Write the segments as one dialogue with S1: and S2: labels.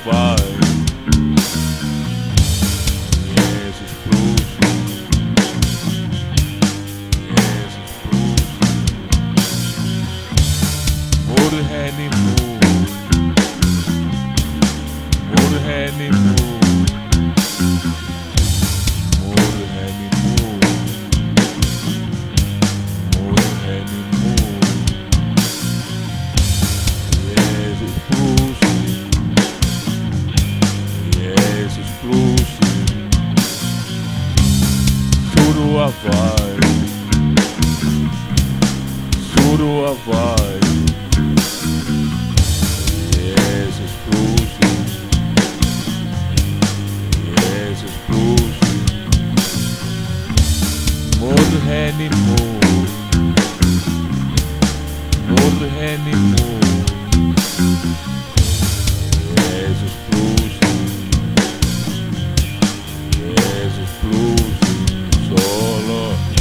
S1: awaj. Jezus prosi, Jezus prosi. Morgen moon, morgen moon, morgen moon, morgen moon. Jezus prosi, Jezus prosi. Suru awaj, suru awaj. Jezus prosi, Jezus prosi. Morgen moon, morgen moon. Jezus prosi, Jezus prosi. Solo.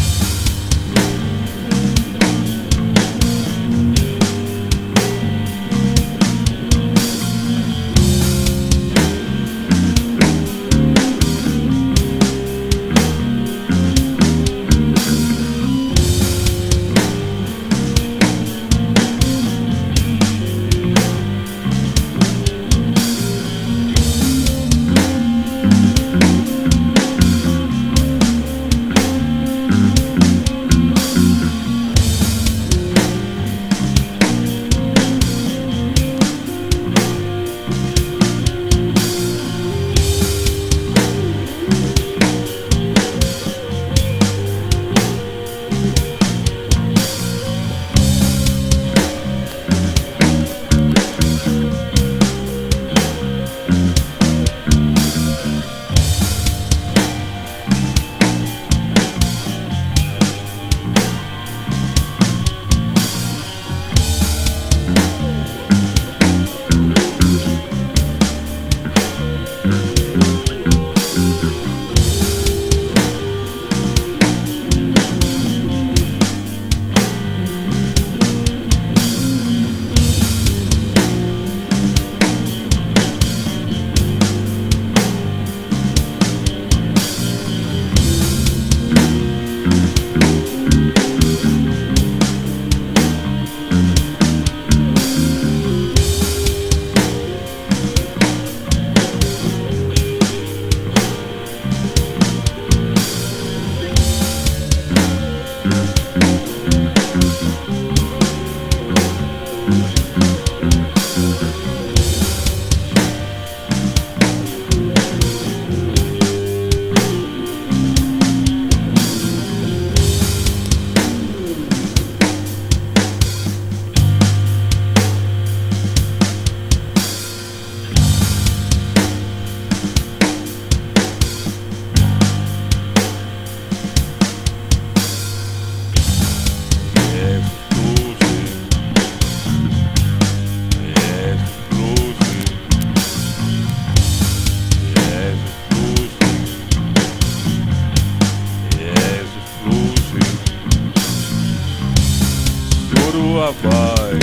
S1: Awaj,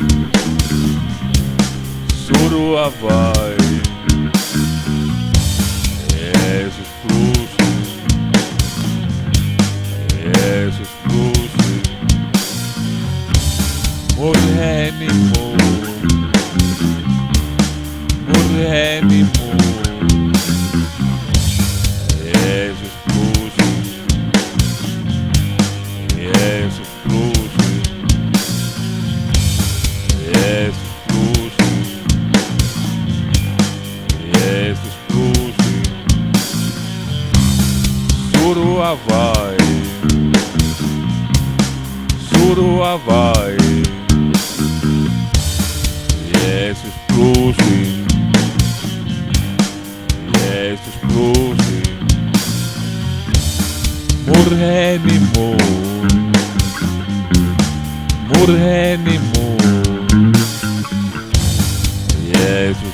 S1: suru awaj. Jezus prosi, Jezus prosi. Morgen moon, morgen moon. Jezus prosi, Jezus prosi. Jezus prosi, Jezus prosi. Suru awaj, suru awaj. Jezus prosi, Jezus prosi. Morgen moon, morgen moon. Jezus